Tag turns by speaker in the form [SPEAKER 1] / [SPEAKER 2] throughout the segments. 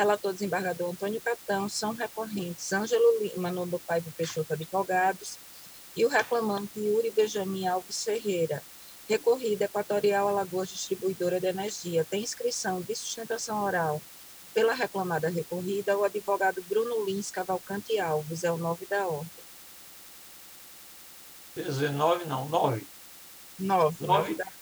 [SPEAKER 1] Relator desembargador Antônio Catão, são recorrentes Ângelo Lima, Nono Paiva Peixoto Advogados, e o reclamante Yuri Benjamin Alves Ferreira. Recorrida Equatorial Alagoas Distribuidora de Energia. Tem inscrição de sustentação oral pela reclamada recorrida, o advogado Bruno Lins Cavalcante Alves, é o 9 da ordem.
[SPEAKER 2] 19 não, 9.
[SPEAKER 1] 9 da...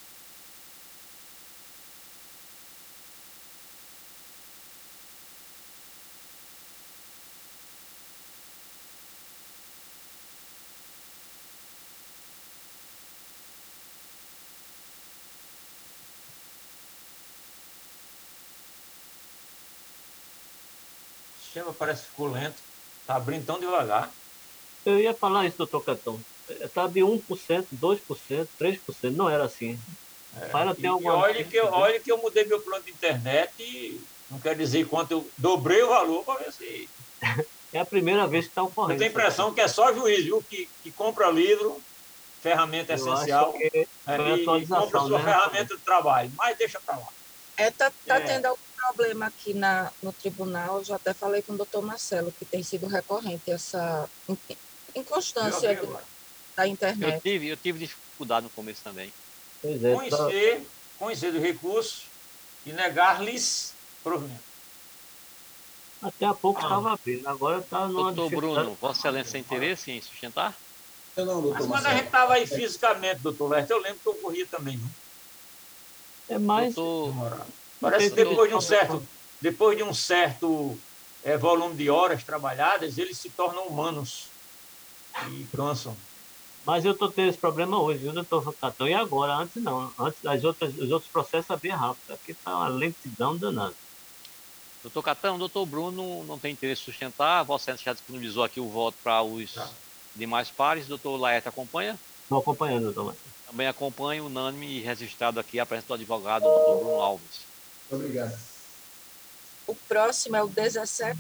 [SPEAKER 2] O sistema parece que ficou lento. Está abrindo tão devagar.
[SPEAKER 3] Eu ia falar isso, doutor Catão. Está de 1%, 2%, 3%, não era assim. Para ter alguma
[SPEAKER 2] olha que eu mudei meu plano de internet e não quer dizer quanto eu dobrei o valor para ver se...
[SPEAKER 3] É a primeira vez que está ocorrendo.
[SPEAKER 2] Eu tenho a impressão que é só juiz, viu? Que compra livro, ferramenta essencial, e compra sua ferramenta de trabalho, mas deixa para lá.
[SPEAKER 1] Tá tendo algum problema aqui no tribunal, eu já até falei com o doutor Marcelo, que tem sido recorrente essa inconstância da internet.
[SPEAKER 4] Eu tive dificuldade no começo também.
[SPEAKER 3] Pois é,
[SPEAKER 2] conhecer do recurso e negar-lhes provimento.
[SPEAKER 3] Até há pouco estava abrindo, agora está no...
[SPEAKER 4] Doutor Bruno, Vossa Excelência tem interesse em sustentar?
[SPEAKER 2] Eu não, doutor. Mas quando a gente estava aí fisicamente, doutor Leste, eu lembro que eu corria também, não?
[SPEAKER 3] É mais...
[SPEAKER 2] Parece que depois de um certo volume de horas trabalhadas, eles se tornam humanos e cansam.
[SPEAKER 3] Mas eu estou tendo esse problema hoje, viu, doutor Catão? E agora? Antes não. Antes os outros processos abriam rápido. Aqui está uma lentidão danada.
[SPEAKER 4] Doutor Catão, doutor Bruno não tem interesse em sustentar. Vossa Excelência já disponibilizou aqui o voto para os demais pares. Doutor Laerte acompanha?
[SPEAKER 3] Estou acompanhando, doutor Laerte.
[SPEAKER 4] Também acompanho, unânime e registrado aqui a presença do advogado, doutor Bruno Alves.
[SPEAKER 5] Obrigado.
[SPEAKER 1] O próximo é o 17